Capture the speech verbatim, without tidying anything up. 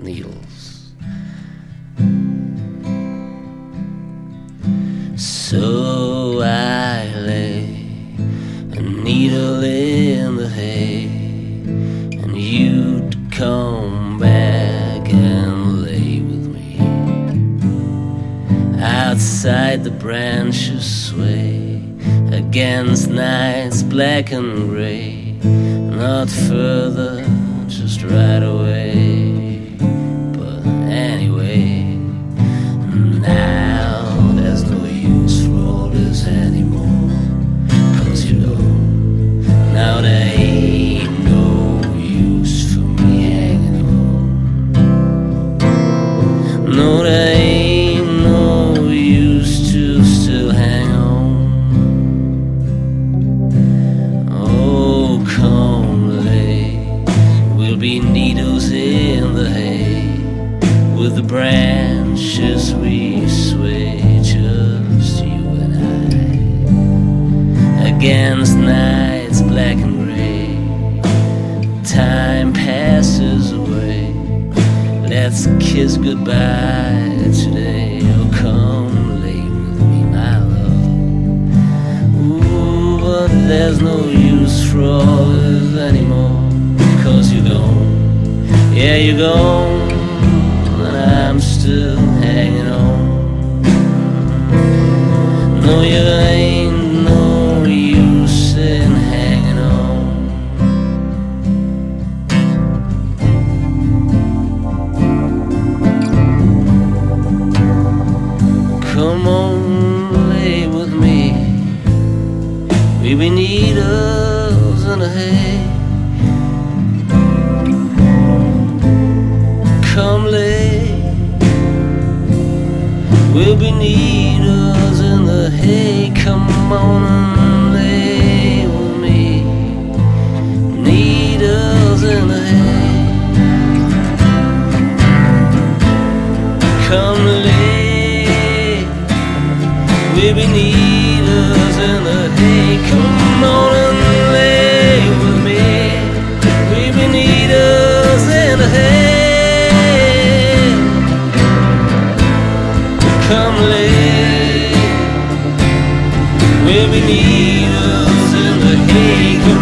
needles. So I lay a needle in the hay, and you'd come back and lay with me. Outside the branches sway against nights black and grey, not further, just right away. But anyway, now there's no use for all this anymore, 'cause you know, now there ain't no use for me hanging on. No, there ain't no use to still hang on. Oh, come late, we'll be needles in the hay, with the branches we sway, just you and I, against nights black and grey. Time passes away, let's kiss goodbye today. Oh, come lay with me, my love. Ooh, but there's no use for all this anymore, 'cause you're gone, yeah, you're gone, and I'm still hanging on. No, you ain't no use in hanging on. Come on, lay with me, we be needles in the hay. Come lay, we'll be needles in the hay. Come on and lay with me, needles in the hay. Come lay, we'll be needles in the hay. Come on and lay with me, we'll be needles in the hay. Come lay, we'll be needles in the hay.